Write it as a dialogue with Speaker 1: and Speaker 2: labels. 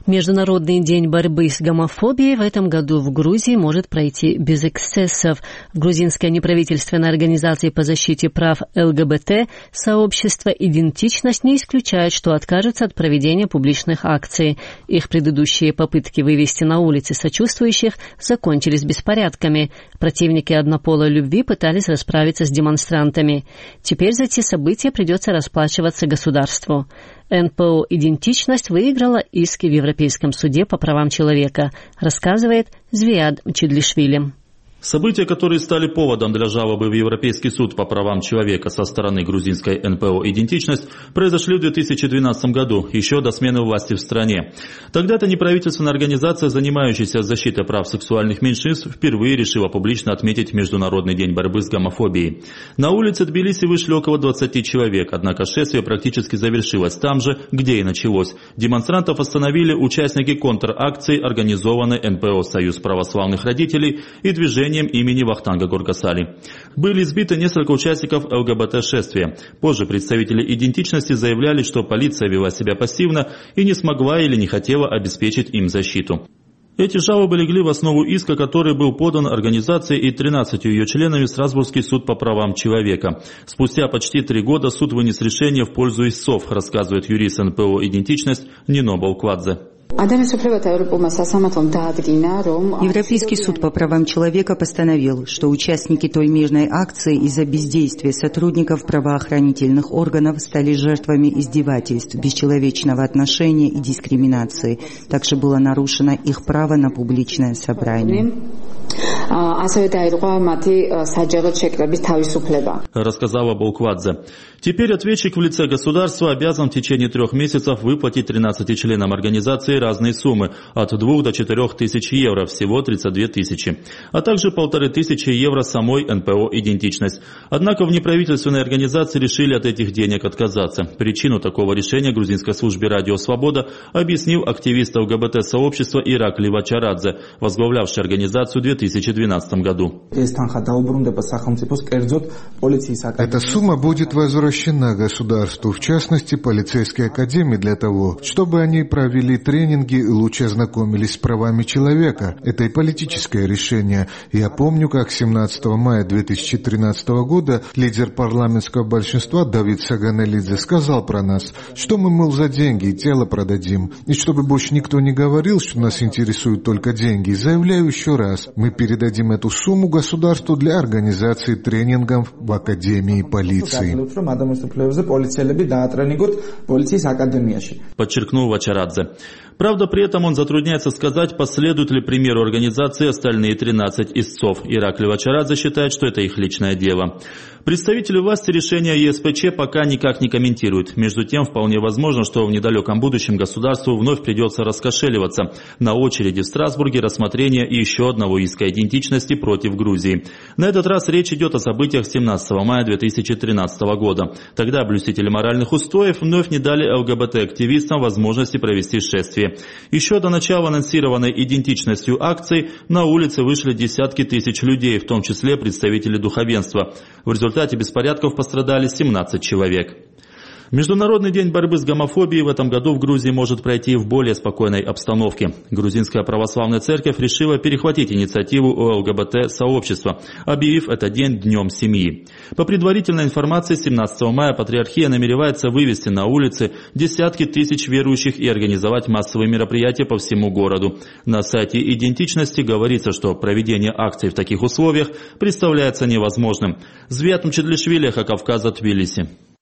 Speaker 1: Международный день борьбы с гомофобией в этом году в Грузии может пройти без эксцессов. В грузинской неправительственной организации по защите прав ЛГБТ сообщество «Идентичность» не исключает, что откажется от проведения публичных акций. Их предыдущие попытки вывести на улицы сочувствующих закончились беспорядками. Противники однополой любви пытались расправиться с демонстрантами. Теперь за те события придется расплачиваться государству. НПО «Идентичность» выиграла иски в Европейском суде по правам человека, рассказывает Звияд Чидлишвили.
Speaker 2: События, которые стали поводом для жалобы в Европейский суд по правам человека со стороны грузинской НПО «Идентичность», произошли в 2012 году, еще до смены власти в стране. Тогда-то неправительственная организация, занимающаяся защитой прав сексуальных меньшинств, впервые решила публично отметить Международный день борьбы с гомофобией. На улице Тбилиси вышли около 20 человек, однако шествие практически завершилось там же, где и началось. Демонстрантов остановили участники контракции, организованной НПО «Союз православных родителей» и движение имени Вахтанга Горгасали. Были избиты несколько участников ЛГБТ-шествия. Позже представители «Идентичности» заявляли, что полиция вела себя пассивно и не смогла или не хотела обеспечить им защиту. Эти жалобы легли в основу иска, который был подан организацией и 13 ее членами в Страсбургский суд по правам человека. Спустя почти 3 года суд вынес решение в пользу истцов, рассказывает юрист НПО «Идентичность» Нино Балквадзе.
Speaker 3: Европейский суд по правам человека постановил, что участники той мирной акции из-за бездействия сотрудников правоохранительных органов стали жертвами издевательств, бесчеловечного отношения и дискриминации. Также было нарушено их право на публичное собрание.
Speaker 2: Рассказала Балквадзе. Теперь ответчик в лице государства обязан в течение 3 месяцев выплатить 13 членам организации разные суммы от 2 до 4 тысяч евро, всего 32 тысячи, а также 1500 евро самой НПО «Идентичность». Однако в неправительственной организации решили от этих денег отказаться. Причину такого решения грузинской службе «Радио Свобода» объяснил активист ЛГБТ-сообщества Иракли Вачарадзе, возглавлявший организацию в 2012 году.
Speaker 4: Эта сумма будет возвращена государству, в частности полицейской академии, для того, чтобы они провели тренинги и лучше ознакомились с правами человека. Это и политическое решение. Я помню, как 17 мая 2013 года лидер парламентского большинства Давид Саганелидзе сказал про нас, что мы, мол, за деньги тело продадим. И чтобы больше никто не говорил, что нас интересуют только деньги, заявляю еще раз, мы передадим эту сумму государству для организации тренингов в Академии полиции.
Speaker 2: Подчеркнул Вачарадзе. Правда, при этом он затрудняется сказать, последуют ли примеру организации остальные 13 истцов. Иракли Вачарадзе считает, что это их личное дело. Представители власти решения ЕСПЧ пока никак не комментируют. Между тем, вполне возможно, что в недалеком будущем государству вновь придется раскошеливаться. На очереди в Страсбурге рассмотрение еще одного иска идентичности против Грузии. На этот раз речь идет о событиях 17 мая 2013 года. Тогда блюстители моральных устоев вновь не дали ЛГБТ-активистам возможности провести шествие. Еще до начала анонсированной идентичностью акции на улице вышли десятки тысяч людей, в том числе представители духовенства. В результате беспорядков пострадали 17 человек. Международный день борьбы с гомофобией в этом году в Грузии может пройти в более спокойной обстановке. Грузинская православная церковь решила перехватить инициативу у ЛГБТ-сообщества, объявив этот день Днем семьи. По предварительной информации, 17 мая патриархия намеревается вывести на улицы десятки тысяч верующих и организовать массовые мероприятия по всему городу. На сайте «Идентичности» говорится, что проведение акций в таких условиях представляется невозможным. Звияд Чидлишвили, Кавказа, Тбилиси.